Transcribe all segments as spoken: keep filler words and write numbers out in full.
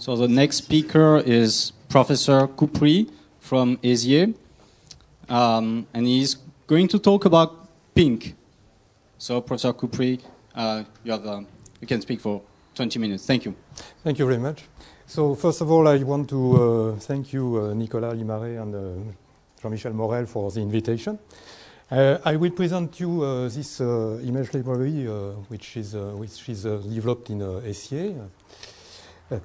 So the next speaker is Professor Koupri from ESIE, um, and he's going to talk about pink. So, Professor Koupri, uh, you have um, you can speak for twenty minutes. Thank you. Thank you very much. So, first of all, I want to uh, thank you, uh, Nicolas Limaret and uh, Jean-Michel Morel, for the invitation. Uh, I will present you uh, this uh, image library, uh, which is uh, which is uh, developed in uh, ESIE. Uh,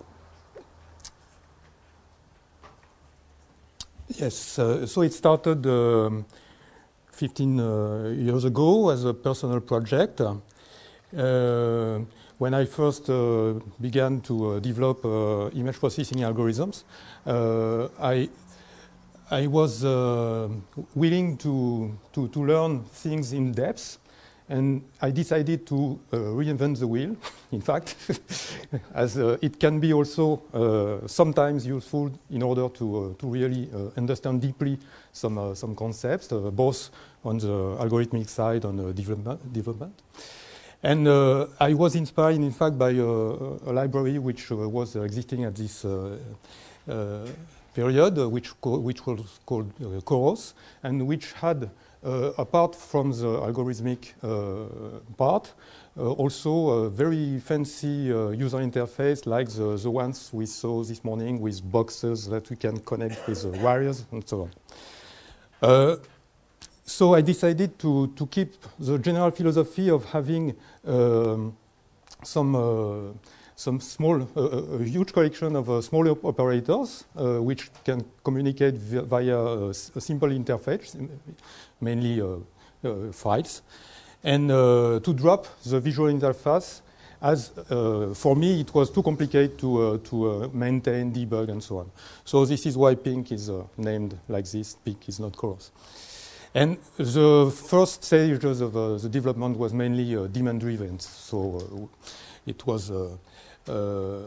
yes, uh, so it started um, fifteen uh, years ago as a personal project. Uh, when I first uh, began to uh, develop uh, image processing algorithms, uh, I I was uh, willing to, to, to learn things in depth, and I decided to uh, reinvent the wheel, in fact, as uh, it can be also uh, sometimes useful in order to, uh, to really uh, understand deeply some, uh, some concepts, uh, both on the algorithmic side and uh, development. development. And uh, I was inspired, in fact, by uh, a library which uh, was uh, existing at this uh, uh, period, uh, which, which was called uh, Coros, and which had, uh, apart from the algorithmic uh, part, uh, also a very fancy uh, user interface like the, the ones we saw this morning with boxes that we can connect with uh, wires and so on. Uh, so I decided to, to keep the general philosophy of having um, some uh, some small, uh, a huge collection of uh, small op operators uh, which can communicate via, via a, a simple interface, mainly uh, uh, files, and uh, to drop the visual interface as, uh, for me, it was too complicated to, uh, to uh, maintain, debug, and so on. So this is why pink is uh, named like this. Pink is not Coros. And the first stages of uh, the development was mainly uh, demand-driven. So uh, it was uh, Uh,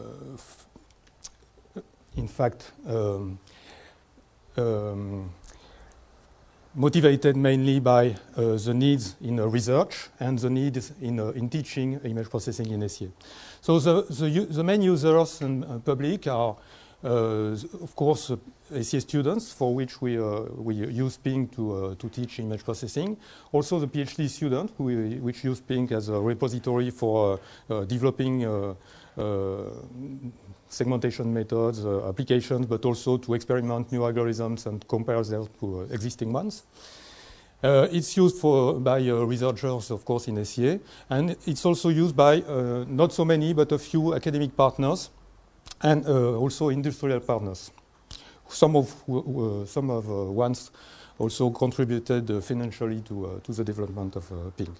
in fact, um, um, motivated mainly by uh, the needs in uh, research and the needs in, uh, in teaching image processing in ESIE. So the, the, the main users and uh, public are, uh, of course, uh, ESIE students, for which we, uh, we use Pink to, uh, to teach image processing. Also the PhD students, who we, which use Pink as a repository for uh, uh, developing uh, Uh, segmentation methods, uh, applications, but also to experiment new algorithms and compare them to uh, existing ones. Uh, it's used for, by uh, researchers, of course, in ESIE, and it's also used by uh, not so many, but a few academic partners and uh, also industrial partners. Some of, uh, some of uh, ones also contributed uh, financially to, uh, to the development of uh, Pink.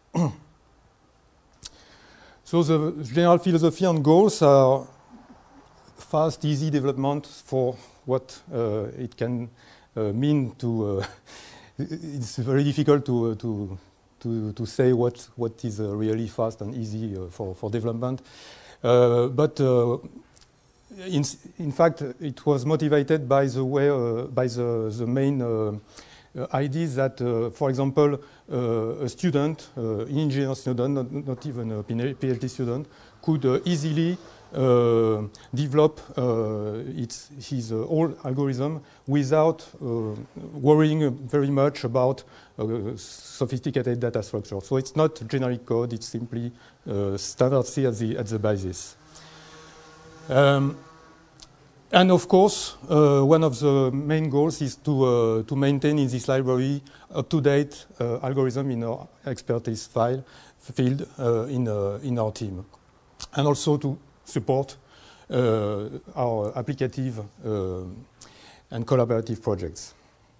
So the general philosophy and goals are fast, easy development for what uh, it can uh, mean to. Uh, it's very difficult to, uh, to to to say what what is uh, really fast and easy uh, for for development, uh, but uh, in in fact it was motivated by the way uh, by the the main. Uh, Uh, ideas that, uh, for example, uh, a student, uh, an engineer student, not, not even a PhD student, could uh, easily uh, develop uh, its, his uh, whole algorithm without uh, worrying very much about uh, sophisticated data structure. So it's not generic code; it's simply uh, standard C at the at the basis. Um, And of course, uh, one of the main goals is to, uh, to maintain in this library up-to-date uh, algorithm in our expertise file field uh, in, uh, in our team. And also to support uh, our applicative uh, and collaborative projects.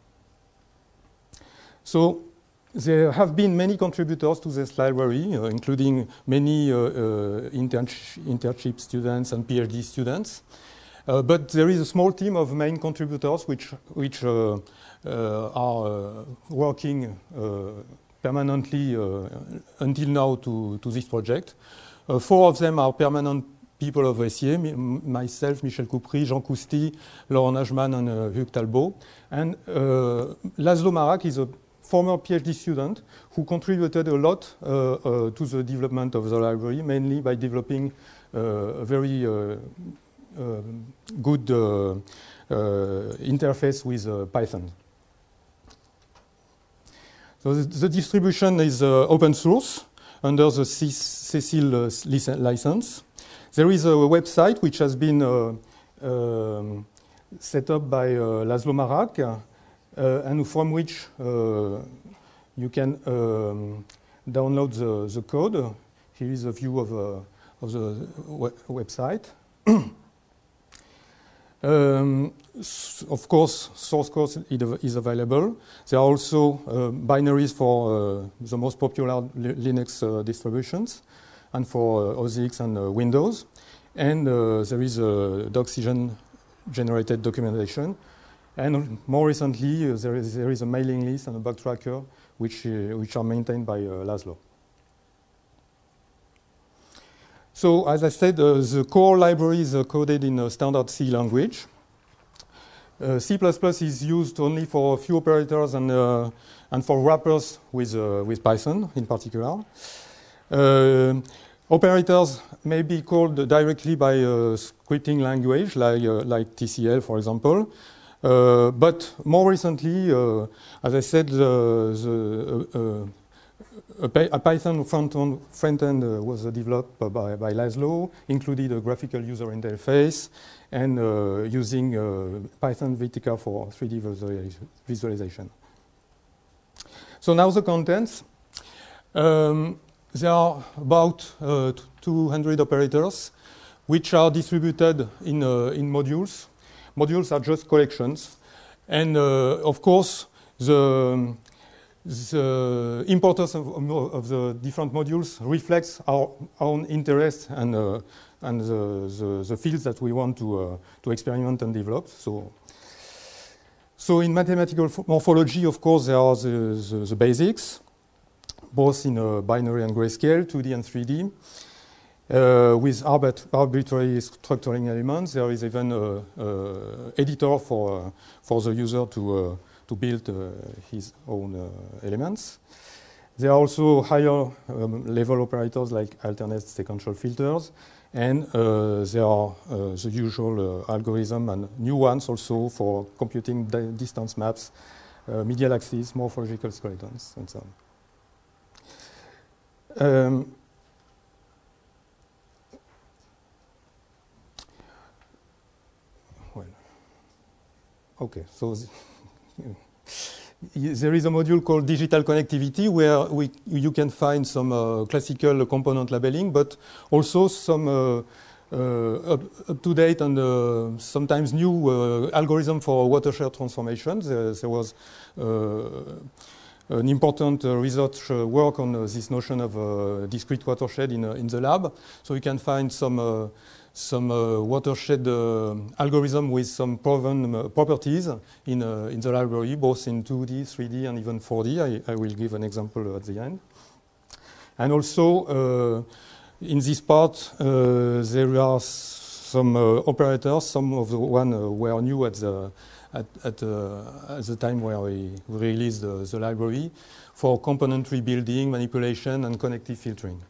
So there have been many contributors to this library, uh, including many uh, uh, internsh internship students and PhD students. Uh, but there is a small team of main contributors which, which uh, uh, are uh, working uh, permanently uh, until now to, to this project. Uh, four of them are permanent people of ESIE, myself, Michel Koupri, Jean Cousty, Laurent Najman, and uh, Hugues Talbot. And uh, Laszlo Marak is a former PhD student who contributed a lot uh, uh, to the development of the library, mainly by developing uh, a very uh, uh, good uh, uh, interface with uh, Python. So the, the distribution is uh, open source under the Cecil uh, license. There is a website which has been uh, um, set up by uh, Laszlo Marák, uh, and from which uh, you can um, download the, the code. Here is a view of, uh, of the we website. um, of course, source code is available. There are also uh, binaries for uh, the most popular Linux uh, distributions, and for uh, O S X and uh, Windows. And uh, there is a Doxygen generated documentation. And more recently, uh, there, is, there is a mailing list and a bug tracker which, uh, which are maintained by uh, Laszlo. So, as I said, uh, the core library is uh, coded in a standard C language. Uh, C plus plus is used only for a few operators and, uh, and for wrappers with, uh, with Python in particular. Uh, operators may be called directly by a scripting language like, uh, like T C L, for example. Uh, but more recently, uh, as I said, the, the, uh, uh, a, a Python front-end front uh, was uh, developed by, by Laszlo, included a graphical user interface, and uh, using uh, Python V T K for three D visualization. So now the contents. Um, there are about uh, two hundred operators, which are distributed in, uh, in modules. Modules are just collections. And uh, of course, the, the importance of, of the different modules reflects our own interests and, uh, and the, the, the fields that we want to, uh, to experiment and develop. So, so in mathematical morphology, of course, there are the, the, the basics, both in uh, binary and grayscale, two D and three D. Uh, with arbit arbitrary structuring elements, there is even an uh, editor for, uh, for the user to, uh, to build uh, his own uh, elements. There are also higher um, level operators like alternate sequential filters, and uh, there are uh, the usual uh, algorithm and new ones also for computing distance maps, uh, medial axis, morphological skeletons, and so on. Um, Okay, so there is a module called Digital Connectivity where we, you can find some uh, classical component labeling, but also some uh, uh, up, up to date and uh, sometimes new uh, algorithm for watershed transformations. There, there was uh, an important uh, research uh, work on uh, this notion of uh, discrete watershed in, uh, in the lab. So you can find some uh, some uh, watershed uh, algorithm with some proven uh, properties in, uh, in the library, both in two D, three D, and even four D. I, I will give an example at the end. And also, uh, in this part, uh, there are some uh, operators. Some of the ones uh, were new at the, at, at, uh, at the time where we released the, the library for component rebuilding, manipulation, and connective filtering.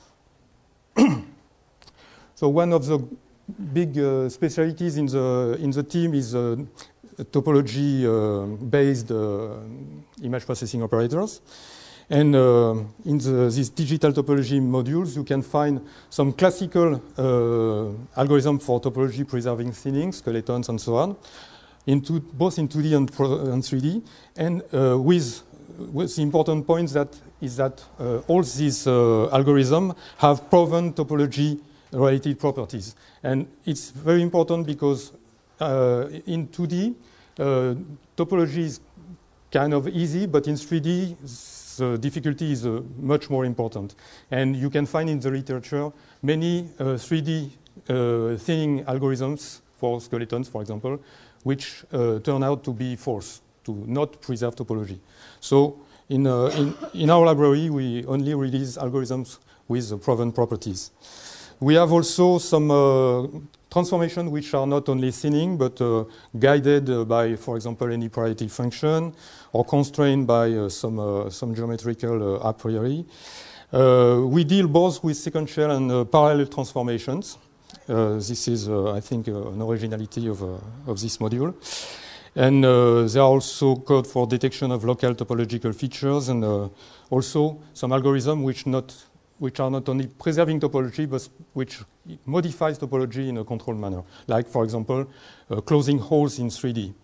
So one of the big uh, specialties in the in the team is uh, topology-based uh, uh, image processing operators, and uh, in the, these digital topology modules, you can find some classical uh, algorithm for topology preserving thinning, skeletons, and so on, into both in two D and, and three D, and uh, with with the important point that is that uh, all these uh, algorithms have proven topology related properties. And it's very important because uh, in two D, uh, topology is kind of easy, but in three D, the difficulty is uh, much more important. And you can find in the literature many uh, three D uh, thinning algorithms for skeletons, for example, which uh, turn out to be false, to not preserve topology. So in, uh, in, in our library, we only release algorithms with uh, proven properties. We have also some uh, transformations which are not only thinning, but uh, guided uh, by, for example, any priority function, or constrained by uh, some, uh, some geometrical uh, a priori. Uh, we deal both with sequential and uh, parallel transformations. Uh, this is, uh, I think, uh, an originality of, uh, of this module. And uh, there are also code for detection of local topological features, and uh, also some algorithms which, not, which are not only preserving topology, but which modifies topology in a controlled manner. Like, for example, uh, closing holes in three D.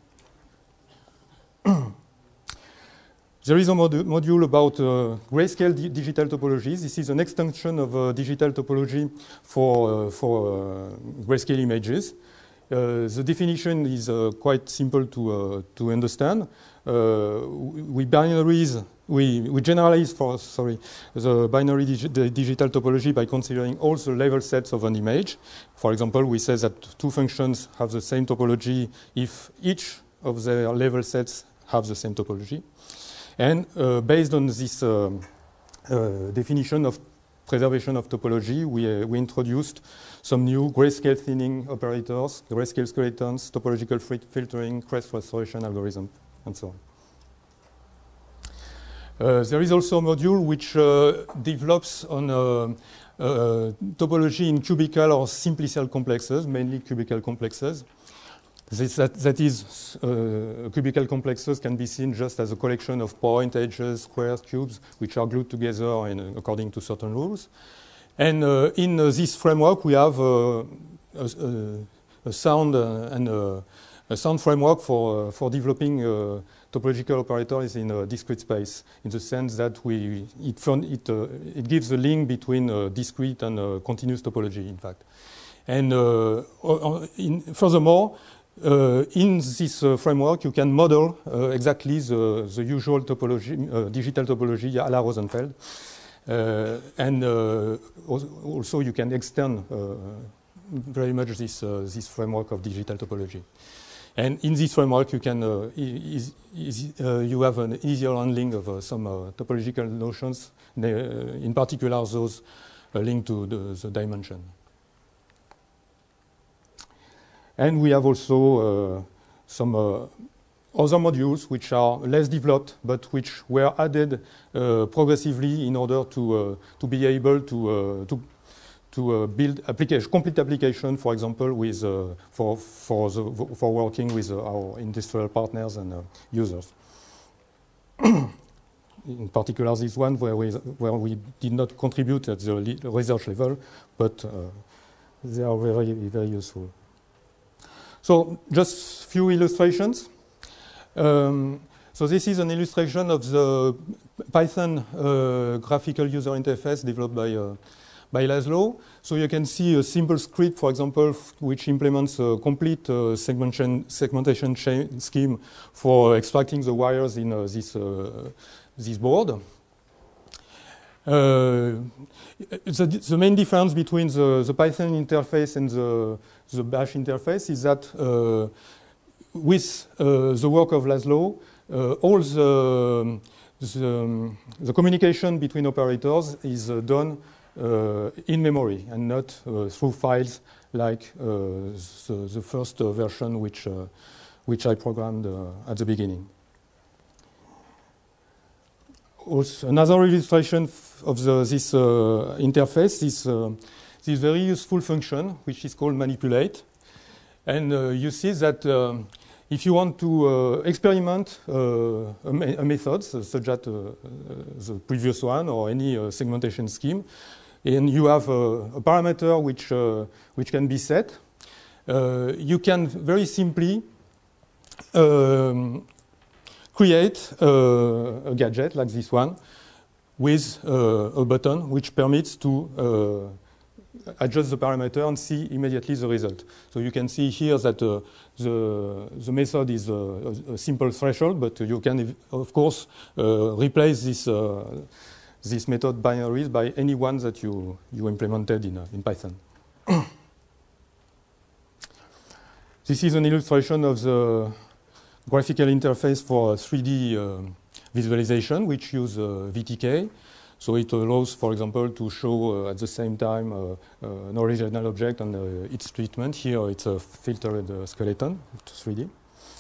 There is a mod module about uh, grayscale di digital topologies. This is an extension of uh, digital topology for, uh, for uh, grayscale images. Uh, the definition is uh, quite simple to, uh, to understand. Uh, we binaries, we, we generalize for, sorry, the binary digi the digital topology by considering all the level sets of an image. For example, we say that two functions have the same topology if each of their level sets have the same topology. And uh, based on this uh, uh, definition of preservation of topology, we, uh, we introduced some new grayscale thinning operators, grayscale skeletons, topological filtering, crest restoration algorithm, and so on. Uh, there is also a module which uh, develops on uh, uh, topology in cubical or simplicial complexes, mainly cubical complexes. This, that, that is, uh, cubical complexes can be seen just as a collection of points, edges, squares, cubes, which are glued together in, uh, according to certain rules. And uh, in uh, this framework, we have uh, a, a, a sound uh, and a, a sound framework for uh, for developing uh, topological operators in a discrete space, in the sense that we it it, uh, it gives a link between uh, discrete and uh, continuous topology, in fact. And uh, in, furthermore, Uh, in this uh, framework, you can model uh, exactly the, the usual topology, uh, digital topology à la Rosenfeld. Uh, and uh, also you can extend uh, very much this, uh, this framework of digital topology. And in this framework, you can uh, is, is, uh, you have an easier handling of uh, some uh, topological notions, uh, in particular those uh, linked to the, the dimension. And we have also uh, some uh, other modules which are less developed, but which were added uh, progressively in order to uh, to be able to uh, to to uh, build application, complete application, for example, with uh, for for the, for working with uh, our industrial partners and uh, users. In particular, this one where we where we did not contribute at the research level, but uh, they are very very useful. So just few illustrations. Um, so this is an illustration of the Python uh, graphical user interface developed by, uh, by Laszlo. So you can see a simple script, for example, which implements a complete uh, segmentation, segmentation scheme for extracting the wires in uh, this, uh, this board. Uh, the, the main difference between the, the Python interface and the, the Bash interface is that uh, with uh, the work of Laszlo, uh, all the, the, the communication between operators is uh, done uh, in memory and not uh, through files like uh, the, the first uh, version which, uh, which I programmed uh, at the beginning. Also, another illustration of the, this uh, interface is uh, this very useful function, which is called manipulate. And uh, you see that uh, if you want to uh, experiment uh, a, me a method, such as uh, the previous one or any uh, segmentation scheme, and you have a, a parameter which, uh, which can be set, uh, you can very simply um, create uh, a gadget like this one with uh, a button which permits to uh, adjust the parameter and see immediately the result. So you can see here that uh, the, the method is a, a simple threshold, but you can, of course, uh, replace this, uh, this method binaries by any one that you, you implemented in, uh, in Python. This is an illustration of the graphical interface for three D uh, visualization, which use uh, V T K. So it allows, for example, to show uh, at the same time uh, uh, an original object and uh, its treatment. Here it's a filtered uh, skeleton, three D.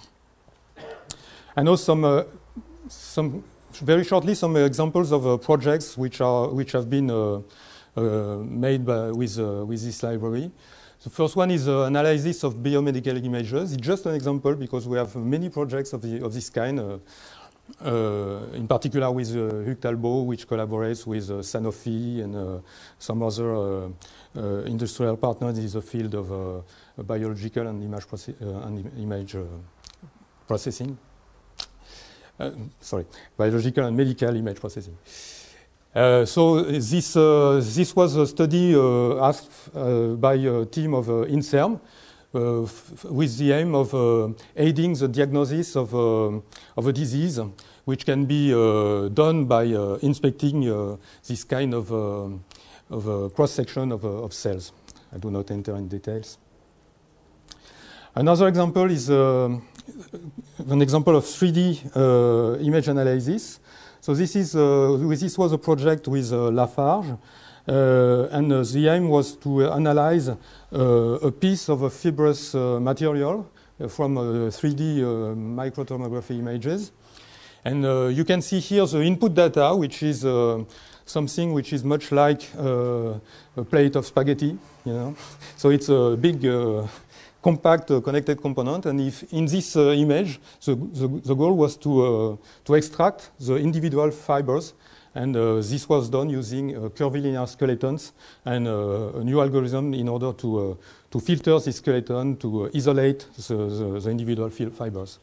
And also some, uh, some very shortly, some examples of uh, projects which are which have been uh, uh, made by, with uh, with this library. The first one is uh, analysis of biomedical images. It's just an example because we have many projects of, the, of this kind, uh, uh, in particular with uh, Hugues Talbot, which collaborates with uh, Sanofi and uh, some other uh, uh, industrial partners in the field of uh, biological and image, proce uh, and im image uh, processing. Uh, sorry, biological and medical image processing. Uh, so this uh, this was a study uh, asked uh, by a team of uh, INSERM uh, with the aim of uh, aiding the diagnosis of uh, of a disease, which can be uh, done by uh, inspecting uh, this kind of uh, of uh, cross section of, uh, of cells. I do not enter in details. Another example is uh, an example of three D uh, image analysis. So this is uh, this was a project with uh, Lafarge, uh, and uh, the aim was to analyze uh, a piece of a fibrous uh, material uh, from uh, three D uh, microtomography images, and uh, you can see here the input data, which is uh, something which is much like uh, a plate of spaghetti, you know. So it's a big. Uh, compact uh, connected component, and if in this uh, image, the, the, the goal was to, uh, to extract the individual fibers, and uh, this was done using uh, curvilinear skeletons and uh, a new algorithm in order to, uh, to filter the skeleton, to uh, isolate the, the, the individual fibers.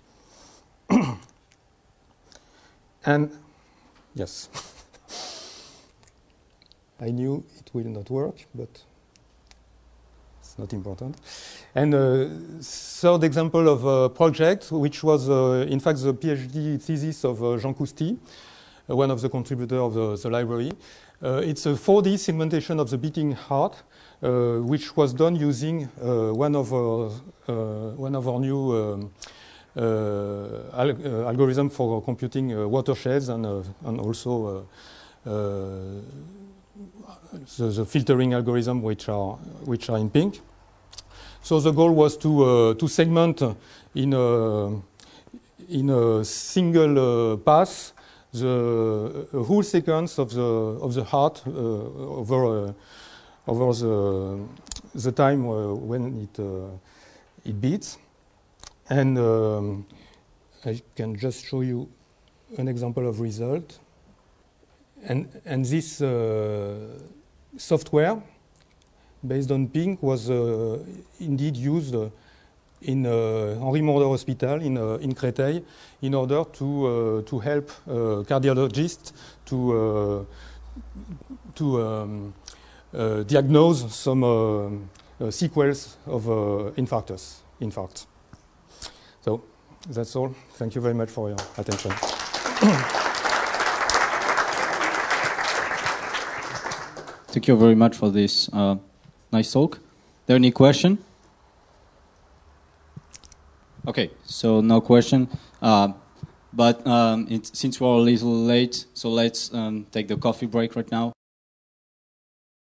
And yes, I knew it will not work, but not important. And uh, third example of a project, which was uh, in fact the PhD thesis of uh, Jean Cousty, uh, one of the contributors of the, the library. Uh, it's a four D segmentation of the beating heart, uh, which was done using uh, one of our, uh, one of our new um, uh, al uh, algorithm for computing uh, watersheds and, uh, and also uh, uh, the, the filtering algorithm, which are which are in pink. So the goal was to uh, to segment in a in a single uh, pass the uh, whole sequence of the of the heart uh, over uh, over the the time uh, when it uh, it beats, and um, I can just show you an example of result. And and this uh, software based on pink was uh, indeed used uh, in uh, Henri Mondor Hospital in uh, in Créteil in order to uh, to help uh, cardiologists to uh, to um, uh, diagnose some uh, uh, sequels of uh, infarctus infarct. So that's all. Thank you very much for your attention. Thank you very much for this uh, nice talk. There any question? Okay, so no question. Uh, but um, it, since we're a little late, so let's um, take the coffee break right now.